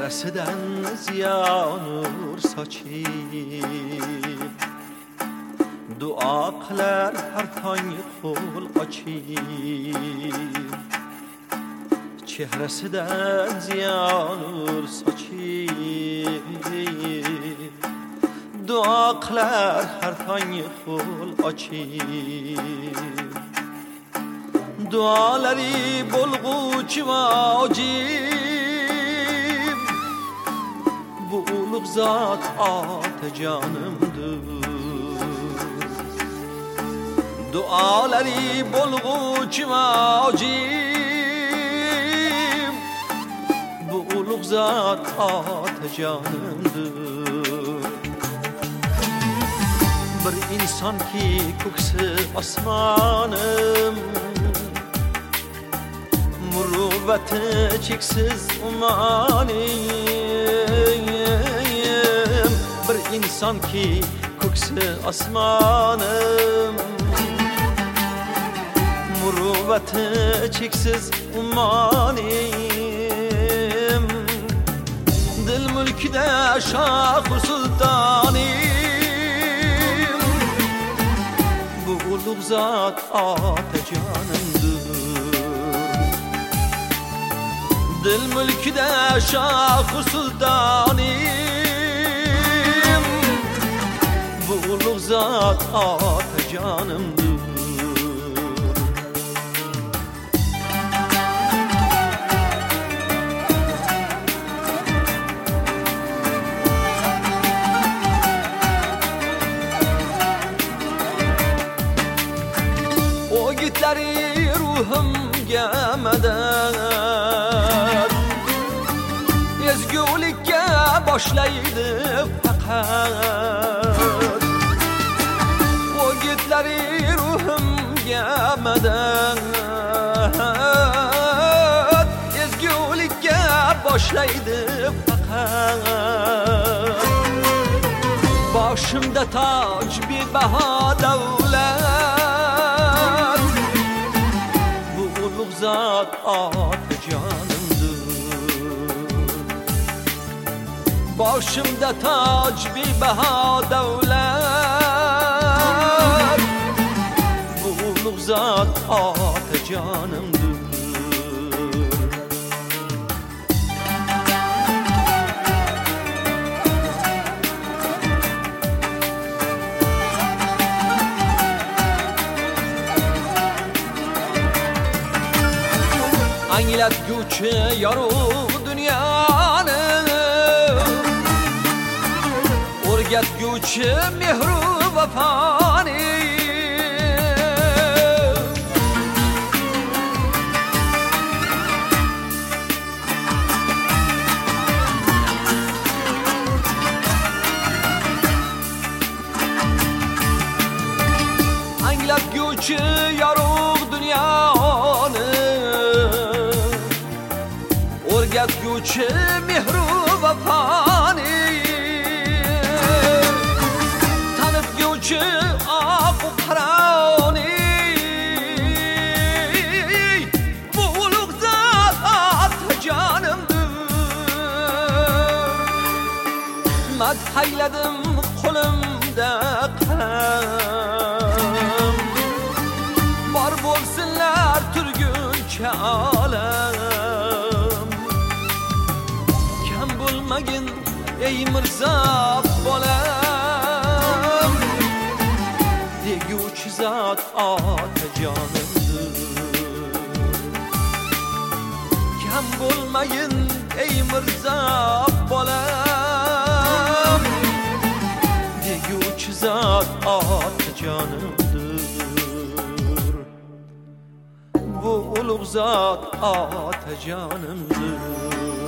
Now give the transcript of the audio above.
çehresinden ziya nur saçıp dua kılar her tane kul açıp çehresinden ziya nur saçıp dua kılar her tane kul açıp duaları bulguç vacip bu uluk zat ate canımdır duaları bulguç vacip bu uluk zat ate canımdır bir insan ki kokusu asmanım muruvveti çeksiz umanim bir insan ki kokusu asmanım muruvveti çeksiz umanim dil mülkide şah sultanim bu uluk zat ate canımdır dil mülkide şah sultanim bu uluk zat ate canımdır o gitleri ruhum gelmeden ezgulikka boshlaydi faqat o gitleri ruhimga madad ezgulikka boshlaydi faqat boshimda toj bebaho davlat bu ulug' zot ota jonimdir boshimda toj bebaho davlat bu ulug' zot ota jonimdir anglatguvchi yorug' dunyoni o'rgatguvchi mehru vafoni anglatguvchi yorug' dunyoni o'rgatguvchi mehru vafoni tanitguvchi oq qaroni bu ulug' zot ota jonimdir madhayladim qo'limda qalam bor bo'lsinlar turguncha olam bo'lmagin ey mirzo bolam deguvchi zot ota jonimdir kam bo'lmagin ey mirzo bolam deguvchi zot ota jonimdir bu ulug' zot ota jonimdir